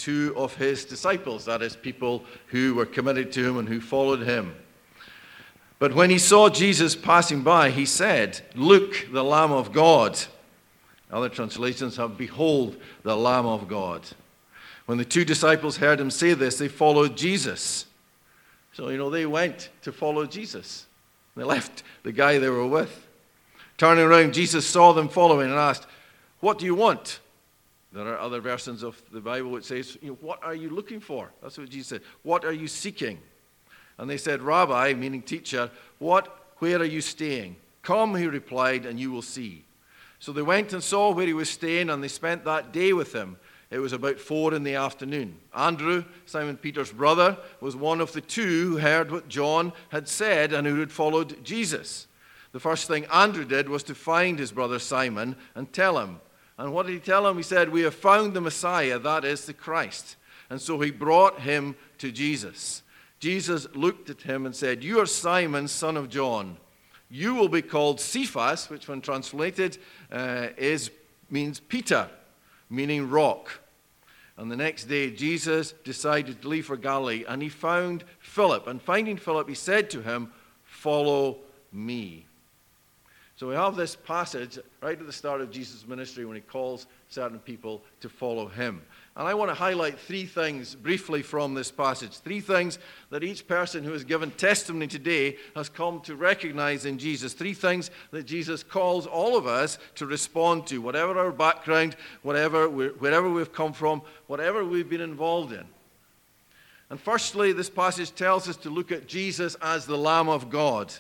two of his disciples, that is, people who were committed to him and who followed him. But when he saw Jesus passing by, he said, "Look, the Lamb of God." Other translations have, "Behold, the Lamb of God." When the two disciples heard him say this, they followed Jesus. So, they went to follow Jesus. They left the guy they were with. Turning around, Jesus saw them following and asked, "What do you want?" There are other versions of the Bible which says, "What are you looking for?" That's what Jesus said. "What are you seeking?" And they said, "Rabbi," meaning teacher, "where are you staying?" "Come," he replied, "and you will see." So they went and saw where he was staying, and they spent that day with him. It was about 4 p.m. Andrew, Simon Peter's brother, was one of the two who heard what John had said and who had followed Jesus. The first thing Andrew did was to find his brother Simon and tell him. And what did he tell him? He said, "We have found the Messiah, that is the Christ." And so he brought him to Jesus. Jesus looked at him and said, "You are Simon, son of John. You will be called Cephas," which when translated means Peter, meaning rock. And the next day, Jesus decided to leave for Galilee, and he found Philip. And finding Philip, he said to him, "Follow me." So we have this passage right at the start of Jesus' ministry when he calls certain people to follow him. And I want to highlight 3 things briefly from this passage. 3 things that each person who has given testimony today has come to recognize in Jesus. 3 things that Jesus calls all of us to respond to, whatever our background, wherever we've come from, whatever we've been involved in. And firstly, this passage tells us to look at Jesus as the Lamb of God.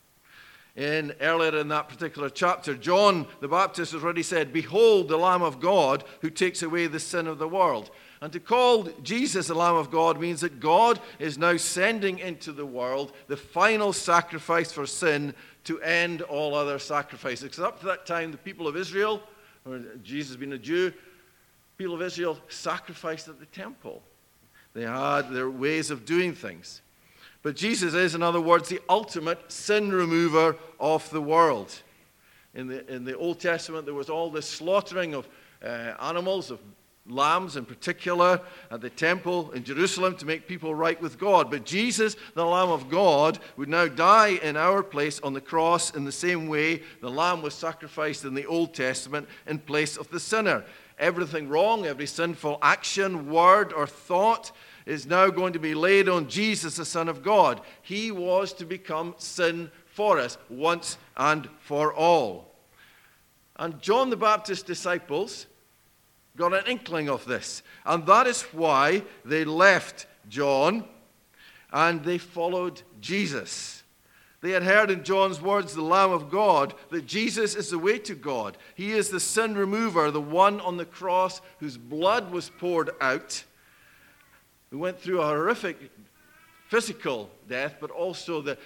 Earlier in that particular chapter, John the Baptist has already said, "Behold, the Lamb of God who takes away the sin of the world." And to call Jesus the Lamb of God means that God is now sending into the world the final sacrifice for sin to end all other sacrifices. Because up to that time, the people of Israel, or Jesus being a Jew, people of Israel sacrificed at the temple. They had their ways of doing things. But Jesus is, in other words, the ultimate sin remover of the world. In the Old Testament, there was all this slaughtering of animals, of lambs in particular, at the temple in Jerusalem to make people right with God. But Jesus, the Lamb of God, would now die in our place on the cross in the same way the lamb was sacrificed in the Old Testament in place of the sinner. Everything wrong, every sinful action, word, or thought is now going to be laid on Jesus, the Son of God. He was to become sin for us once and for all. And John the Baptist's disciples got an inkling of this. And that is why they left John and they followed Jesus. They had heard in John's words, the Lamb of God, that Jesus is the way to God. He is the sin remover, the one on the cross whose blood was poured out, who went through a horrific physical death, but also the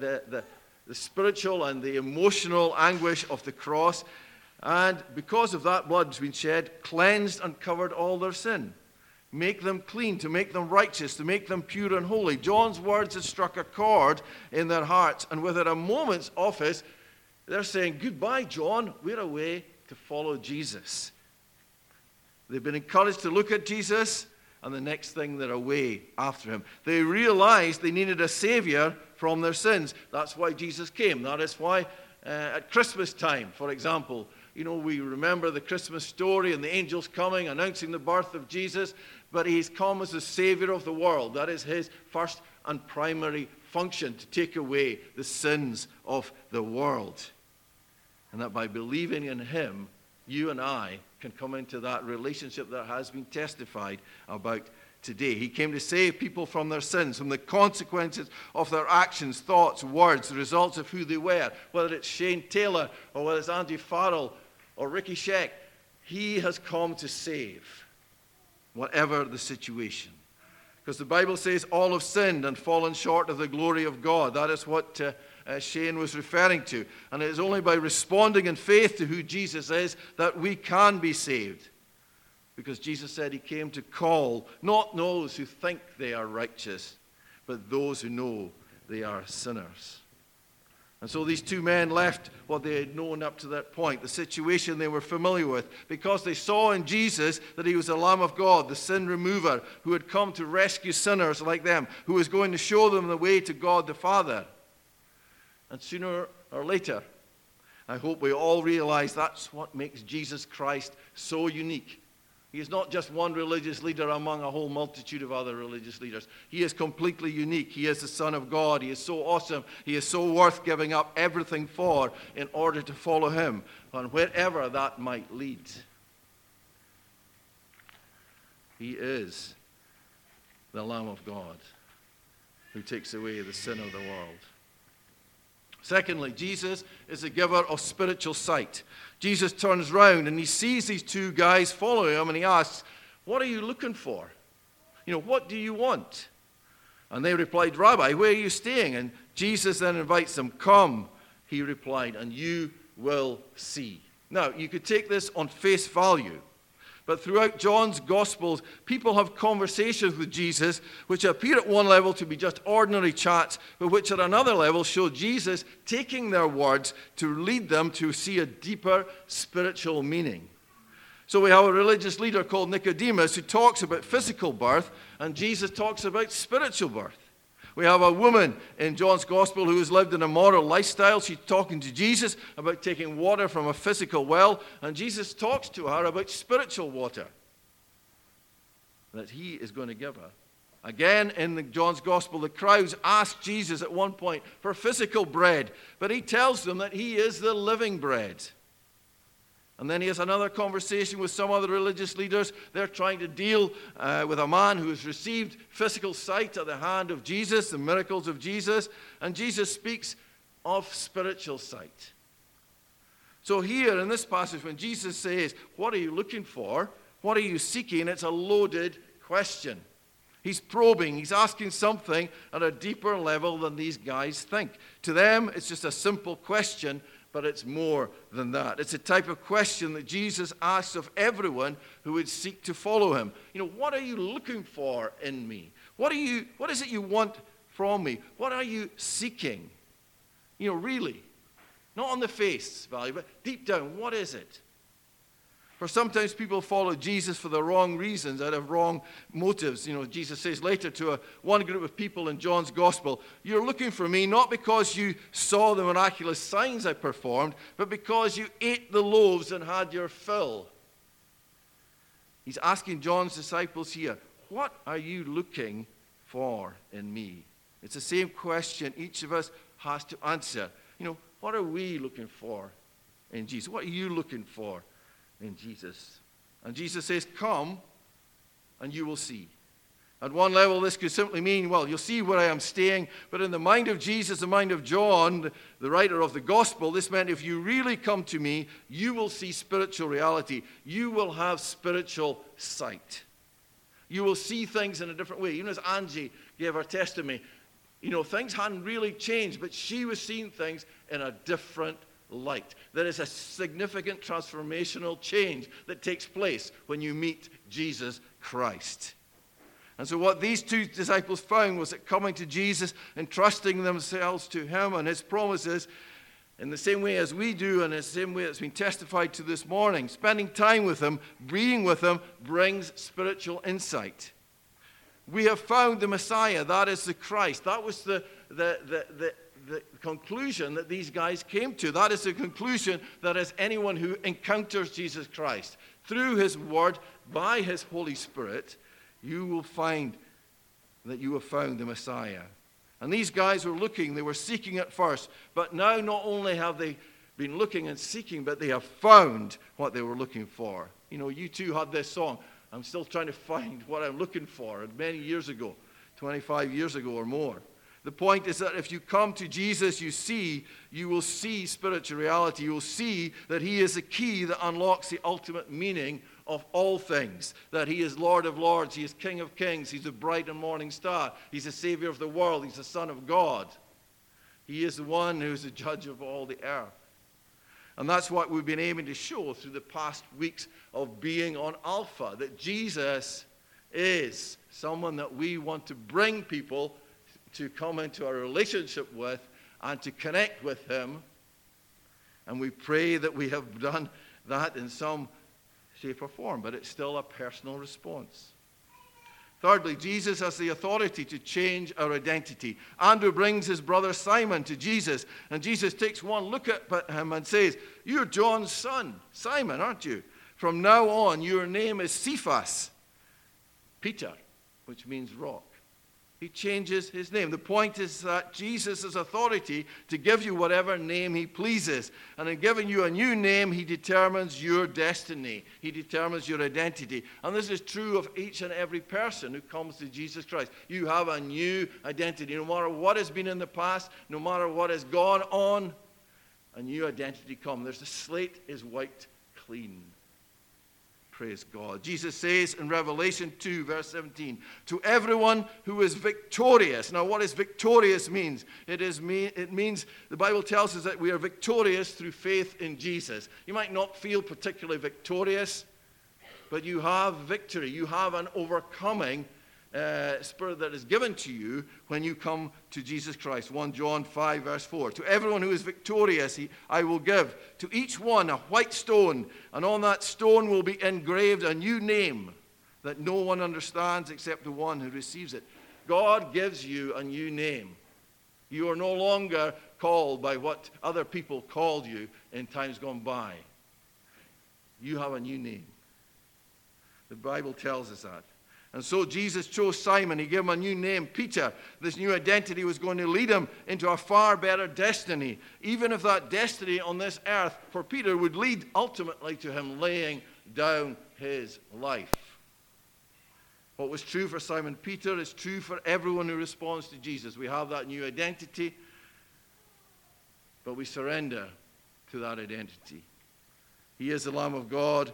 spiritual and the emotional anguish of the cross. And because of that blood that's been shed, cleansed and covered all their sin. Make them clean, to make them righteous, to make them pure and holy. John's words had struck a chord in their hearts, and within a moment's office, they're saying, "Goodbye, John, we're away to follow Jesus." They've been encouraged to look at Jesus, and the next thing they're away after him. They realized they needed a Savior from their sins. That's why Jesus came. That is why at Christmas time, for example, we remember the Christmas story and the angels coming, announcing the birth of Jesus, but he's come as the Savior of the world. That is his first and primary function, to take away the sins of the world. And that by believing in him, you and I can come into that relationship that has been testified about today. He came to save people from their sins, from the consequences of their actions, thoughts, words, the results of who they were. Whether it's Shane Taylor or whether it's Andy Farrell or Ricky Sheck, he has come to save, whatever the situation. Because the Bible says all have sinned and fallen short of the glory of God. That is what Shane was referring to. And it is only by responding in faith to who Jesus is that we can be saved. Because Jesus said he came to call not those who think they are righteous, but those who know they are sinners. And so these two men left what they had known up to that point, the situation they were familiar with, because they saw in Jesus that he was the Lamb of God, the sin remover, who had come to rescue sinners like them, who was going to show them the way to God the Father. And sooner or later, I hope we all realize that's what makes Jesus Christ so unique. He is not just one religious leader among a whole multitude of other religious leaders. He is completely unique. He is the Son of God. He is so awesome. He is so worth giving up everything for in order to follow him, and wherever that might lead. He is the Lamb of God who takes away the sin of the world. Secondly, Jesus is a giver of spiritual sight. Jesus turns round and he sees these two guys following him and he asks, "What are you looking for? What do you want?" And they replied, "Rabbi, where are you staying?" And Jesus then invites them. "Come," he replied, "and you will see." Now, you could take this on face value. But throughout John's Gospels, people have conversations with Jesus which appear at one level to be just ordinary chats, but which at another level show Jesus taking their words to lead them to see a deeper spiritual meaning. So we have a religious leader called Nicodemus who talks about physical birth, and Jesus talks about spiritual birth. We have a woman in John's Gospel who has lived an immoral lifestyle. She's talking to Jesus about taking water from a physical well, and Jesus talks to her about spiritual water that he is going to give her. Again, in John's Gospel, the crowds ask Jesus at one point for physical bread, but he tells them that he is the living bread. And then he has another conversation with some other religious leaders. They're trying to deal with a man who has received physical sight at the hand of Jesus, the miracles of Jesus. And Jesus speaks of spiritual sight. So here in this passage, when Jesus says, "What are you looking for? What are you seeking?" it's a loaded question. He's probing. He's asking something at a deeper level than these guys think. To them, it's just a simple question, but it's more than that. It's a type of question that Jesus asks of everyone who would seek to follow him. What are you looking for in me? What is it you want from me? What are you seeking? Really. Not on the face value, but deep down, what is it? For sometimes people follow Jesus for the wrong reasons, out of wrong motives. Jesus says later to one group of people in John's Gospel, "You're looking for me not because you saw the miraculous signs I performed, but because you ate the loaves and had your fill." He's asking John's disciples here, what are you looking for in me? It's the same question each of us has to answer. What are we looking for in Jesus? What are you looking for in Jesus? And Jesus says, "Come and you will see." At one level, this could simply mean, you'll see where I am staying. But in the mind of Jesus, the mind of John, the writer of the gospel, this meant if you really come to me, you will see spiritual reality. You will have spiritual sight. You will see things in a different way. Even as Angie gave her testimony, things hadn't really changed, but she was seeing things in a different light. There is a significant transformational change that takes place when you meet Jesus Christ. And so what these two disciples found was that coming to Jesus and trusting themselves to him and his promises in the same way as we do and in the same way that's been testified to this morning, spending time with him, being with him, brings spiritual insight. We have found the Messiah. That is the Christ. That was the conclusion that these guys came to. That is the conclusion that as anyone who encounters Jesus Christ through his word, by his Holy Spirit, you will find that you have found the Messiah. And these guys were looking, they were seeking at first, but now not only have they been looking and seeking, but they have found what they were looking for. You two had this song, "I'm still trying to find what I'm looking for," many years ago, 25 years ago or more. The point is that if you come to Jesus, you will see spiritual reality. You will see that he is the key that unlocks the ultimate meaning of all things. That he is Lord of Lords, he is King of Kings, he's the bright and morning star, he's the Savior of the world, he's the Son of God. He is the one who is the judge of all the earth. And that's what we've been aiming to show through the past weeks of being on Alpha, that Jesus is someone that we want to bring people to come into a relationship with and to connect with him. And we pray that we have done that in some shape or form, but it's still a personal response. Thirdly, Jesus has the authority to change our identity. Andrew brings his brother Simon to Jesus, and Jesus takes one look at him and says, "You're John's son, Simon, aren't you? From now on, your name is Cephas," Peter, which means rock. He changes his name. The point is that Jesus has authority to give you whatever name he pleases. And in giving you a new name, he determines your destiny. He determines your identity. And this is true of each and every person who comes to Jesus Christ. You have a new identity. No matter what has been in the past, no matter what has gone on, a new identity comes. The slate is wiped clean. Praise God. Jesus says in Revelation 2, verse 17, "To everyone who is victorious." Now, what does victorious means? It means, the Bible tells us that we are victorious through faith in Jesus. You might not feel particularly victorious, but you have victory. You have an overcoming spirit that is given to you when you come to Jesus Christ. 1 John 5, verse 4. "To everyone who is victorious, I will give to each one a white stone, and on that stone will be engraved a new name that no one understands except the one who receives it." God gives you a new name. You are no longer called by what other people called you in times gone by. You have a new name. The Bible tells us that. And so Jesus chose Simon. He gave him a new name, Peter. This new identity was going to lead him into a far better destiny, even if that destiny on this earth for Peter would lead ultimately to him laying down his life. What was true for Simon Peter is true for everyone who responds to Jesus. We have that new identity, but we surrender to that identity. He is the Lamb of God,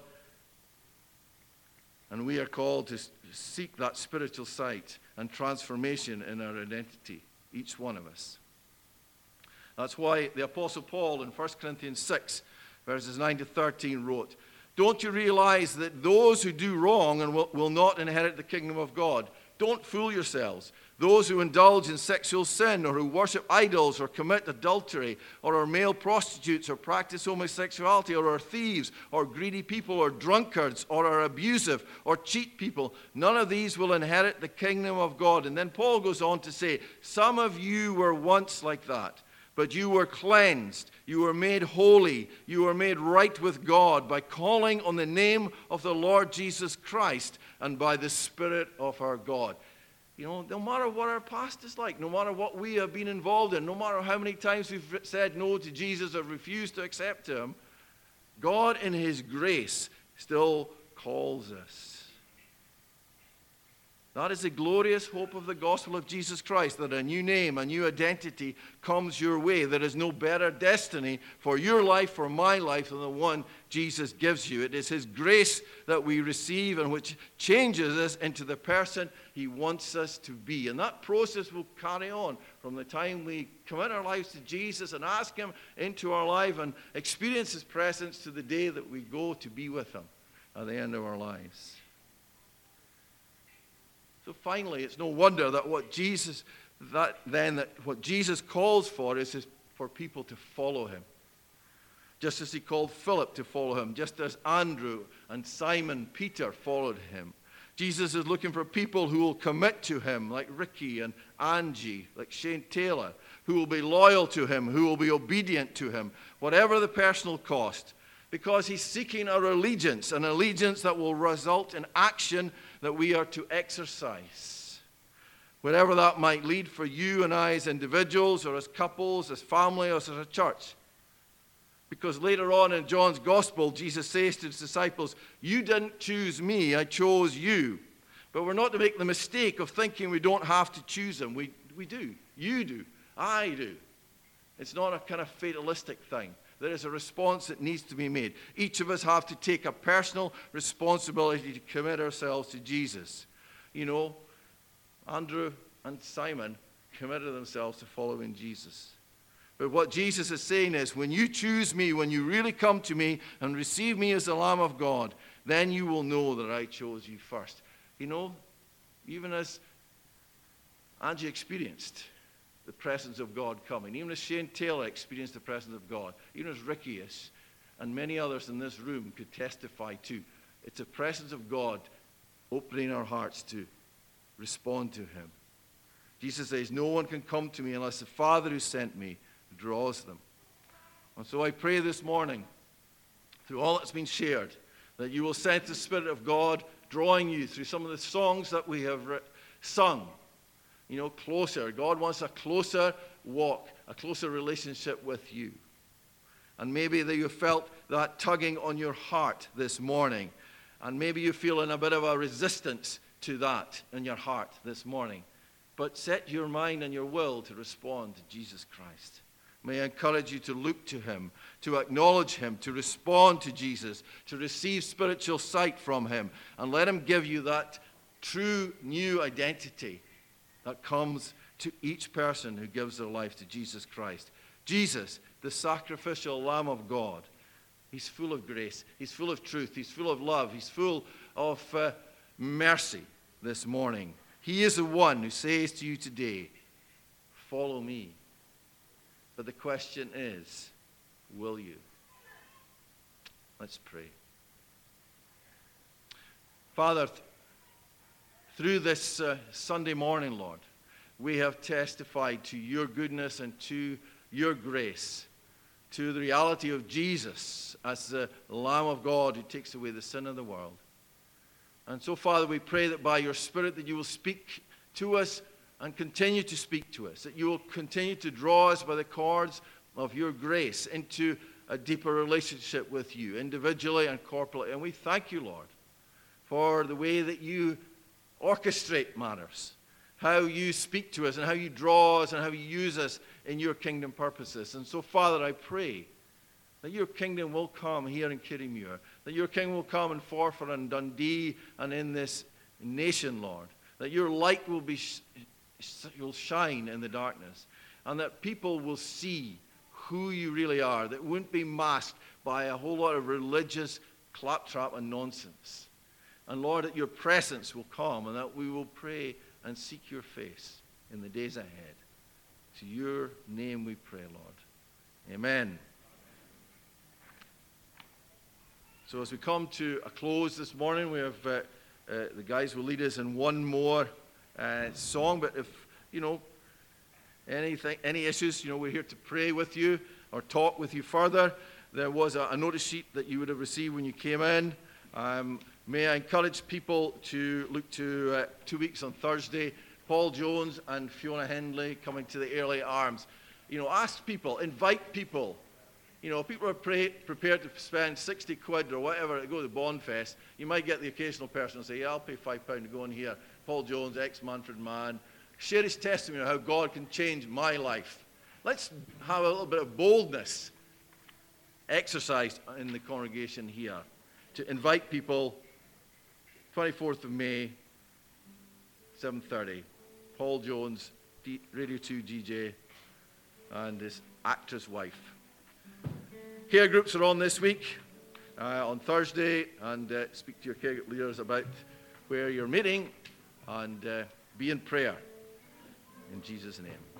and we are called to seek that spiritual sight and transformation in our identity, each one of us. That's why the Apostle Paul in 1 Corinthians 6, verses 9 to 13 wrote, "Don't you realize that those who do wrong and will not inherit the kingdom of God? Don't fool yourselves. Those who indulge in sexual sin, or who worship idols, or commit adultery, or are male prostitutes, or practice homosexuality, or are thieves, or greedy people, or drunkards, or are abusive, or cheat people, none of these will inherit the kingdom of God." And then Paul goes on to say, "Some of you were once like that, but you were cleansed, you were made holy, you were made right with God by calling on the name of the Lord Jesus Christ and by the Spirit of our God." You know, no matter what our past is like, no matter what we have been involved in, no matter how many times we've said no to Jesus or refused to accept him, God in his grace still calls us. That is the glorious hope of the gospel of Jesus Christ, that a new name, a new identity comes your way. There is no better destiny for your life, for my life, than the one Jesus gives you. It is his grace that we receive and which changes us into the person he wants us to be. And that process will carry on from the time we commit our lives to Jesus and ask him into our life and experience his presence to the day that we go to be with him at the end of our lives. So finally, it's no wonder that what Jesus calls for is for people to follow him. Just as he called Philip to follow him, just as Andrew and Simon Peter followed him. Jesus is looking for people who will commit to him, like Ricky and Angie, like Shane Taylor, who will be loyal to him, who will be obedient to him, whatever the personal cost. Because he's seeking our allegiance, an allegiance that will result in action that we are to exercise. Wherever that might lead for you and I as individuals, or as couples, as family, or as a church. Because later on in John's gospel, Jesus says to his disciples, "You didn't choose me, I chose you." But we're not to make the mistake of thinking we don't have to choose him. We do. You do. I do. It's not a kind of fatalistic thing. There is a response that needs to be made. Each of us have to take a personal responsibility to commit ourselves to Jesus. You know, Andrew and Simon committed themselves to following Jesus. But what Jesus is saying is, when you choose me, when you really come to me and receive me as the Lamb of God, then you will know that I chose you first. You know, even as Angie experienced, the presence of God coming. Even as Shane Taylor experienced the presence of God, even as Ricky is, and many others in this room could testify to, it's the presence of God opening our hearts to respond to him. Jesus says, no one can come to me unless the Father who sent me draws them. And so I pray this morning, through all that's been shared, that you will sense the Spirit of God drawing you through some of the songs that we have sung. You know, closer. God wants a closer walk, a closer relationship with you. And maybe that you felt that tugging on your heart this morning. And maybe you're feeling a bit of a resistance to that in your heart this morning. But set your mind and your will to respond to Jesus Christ. May I encourage you to look to him, to acknowledge him, to respond to Jesus, to receive spiritual sight from him, and let him give you that true new identity that comes to each person who gives their life to Jesus Christ. Jesus, the sacrificial Lamb of God, he's full of grace, he's full of truth, he's full of love, he's full of mercy this morning. He is the one who says to you today, follow me. But the question is, will you? Let's pray. Father, through this Sunday morning, Lord, we have testified to your goodness and to your grace, to the reality of Jesus as the Lamb of God who takes away the sin of the world. And so, Father, we pray that by your Spirit that you will speak to us and continue to speak to us, that you will continue to draw us by the cords of your grace into a deeper relationship with you, individually and corporately. And we thank you, Lord, for the way that you orchestrate matters, how you speak to us and how you draw us and how you use us in your kingdom purposes. And so, Father, I pray that your kingdom will come here in Kirriemuir, that your kingdom will come in Forfar and Dundee and in this nation, Lord, that your light will shine in the darkness, and that people will see who you really are, that won't be masked by a whole lot of religious claptrap and nonsense. And Lord, that your presence will come and that we will pray and seek your face in the days ahead. To your name we pray, Lord. Amen. So as we come to a close this morning, we have the guys will lead us in one more song. But if, any issues, we're here to pray with you or talk with you further. There was a notice sheet that you would have received when you came in. May I encourage people to look to 2 weeks on Thursday, Paul Jones and Fiona Hindley coming to the Early Arms. Ask people, invite people. People are prepared to spend 60 quid or whatever to go to the Bond Fest. You might get the occasional person who say, yeah, I'll pay £5 to go in here. Paul Jones, ex-Manfred Mann. Share his testimony of how God can change my life. Let's have a little bit of boldness exercised in the congregation here to invite people. 24th of May, 7:30. Paul Jones, Radio 2 DJ, and his actress wife. Care groups are on this week, on Thursday, and speak to your care group leaders about where you're meeting, and be in prayer. In Jesus' name.